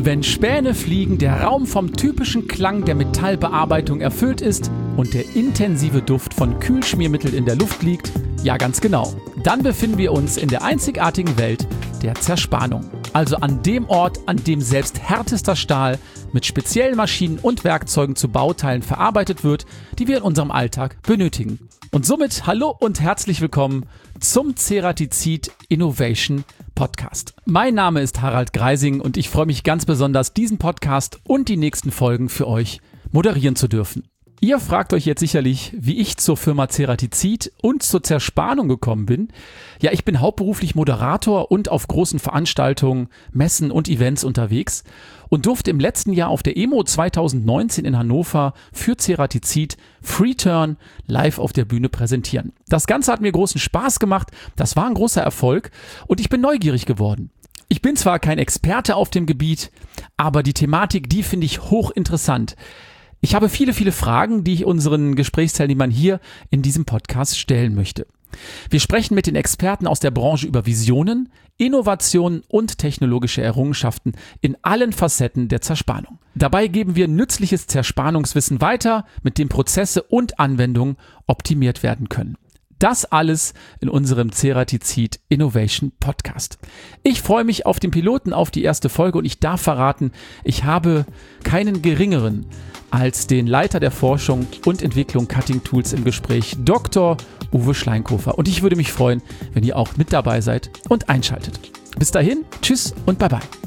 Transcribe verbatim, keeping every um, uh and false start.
Wenn Späne fliegen, der Raum vom typischen Klang der Metallbearbeitung erfüllt ist und der intensive Duft von Kühlschmiermittel in der Luft liegt, ja ganz genau, dann befinden wir uns in der einzigartigen Welt der Zerspannung. Also an dem Ort, an dem selbst härtester Stahl mit speziellen Maschinen und Werkzeugen zu Bauteilen verarbeitet wird, die wir in unserem Alltag benötigen. Und somit hallo und herzlich willkommen zum Ceratizid Innovation Podcast. Mein Name ist Harald Greising und ich freue mich ganz besonders, diesen Podcast und die nächsten Folgen für euch moderieren zu dürfen. Ihr fragt euch jetzt sicherlich, wie ich zur Firma Ceratizid und zur Zerspannung gekommen bin. Ja, ich bin hauptberuflich Moderator und auf großen Veranstaltungen, Messen und Events unterwegs und durfte im letzten Jahr auf der E M O zwanzig neunzehn in Hannover für Ceratizid Freeturn live auf der Bühne präsentieren. Das Ganze hat mir großen Spaß gemacht, das war ein großer Erfolg und ich bin neugierig geworden. Ich bin zwar kein Experte auf dem Gebiet, aber die Thematik, die finde ich hochinteressant. Ich habe viele, viele Fragen, die ich unseren Gesprächsteilnehmern hier in diesem Podcast stellen möchte. Wir sprechen mit den Experten aus der Branche über Visionen, Innovationen und technologische Errungenschaften in allen Facetten der Zerspannung. Dabei geben wir nützliches Zerspannungswissen weiter, mit dem Prozesse und Anwendungen optimiert werden können. Das alles in unserem Ceratizid Innovation Podcast. Ich freue mich auf den Piloten, auf die erste Folge und ich darf verraten, ich habe keinen geringeren als den Leiter der Forschung und Entwicklung Cutting Tools im Gespräch, Doktor Uwe Schleinkofer. Und ich würde mich freuen, wenn ihr auch mit dabei seid und einschaltet. Bis dahin, tschüss und bye bye.